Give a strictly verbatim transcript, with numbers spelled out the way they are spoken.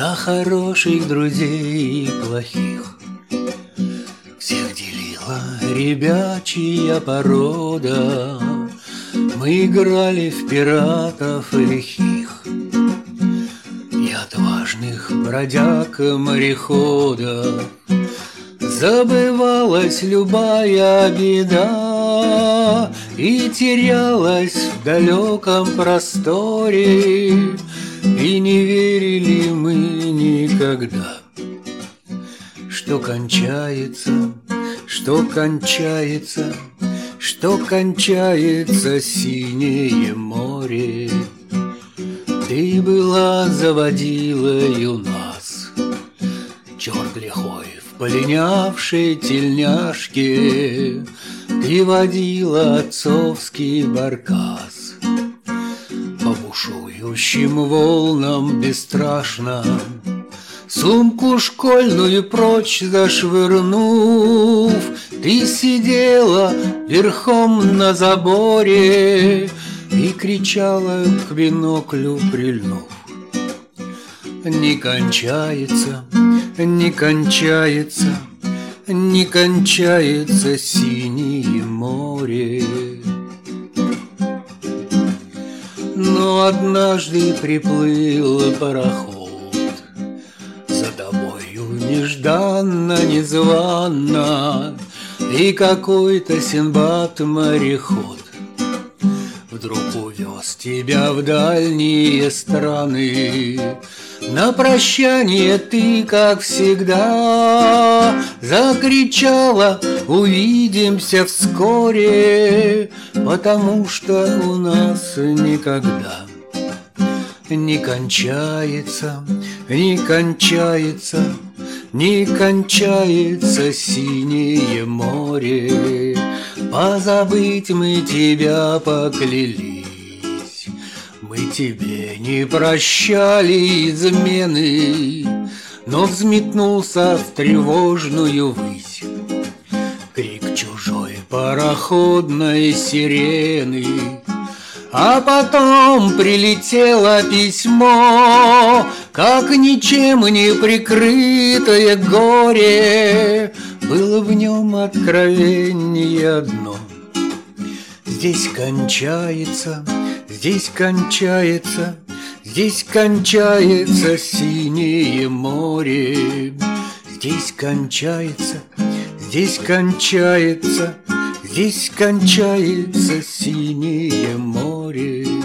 на хороших друзей и плохих. Всех делила ребячья порода, мы играли в пиратов и лихих, и отважных бродяг-мореходов. Забывалась любая беда и терялась в далеком просторе, и не верили мы никогда, что кончается, что кончается, что кончается синее море. Ты была заводилой у нас, черт лихой в полинявшей тельняшке, ты водила отцовский баркас. По бушующим волнам бесстрашно, сумку школьную прочь зашвырнув, ты сидела верхом на заборе и кричала к биноклю прильнув: не кончается, не кончается, не кончается синее море. Но однажды приплыл пароход за тобою нежданно, незванно, и какой-то Синдбад-мореход вдруг увез тебя в дальние страны. На прощание ты, как всегда, закричала: увидимся вскоре, потому что у нас никогда не кончается, не кончается, не кончается синее море. Позабыть мы тебя поклялись, мы тебе не прощали измены, но взметнулся в тревожную высь крик чужой пароходной сирены. А потом прилетело письмо, как ничем не прикрытое горе. Было в нем откровение одно: здесь кончается, здесь кончается, здесь кончается синее море. Здесь кончается, здесь кончается, здесь кончается синее море.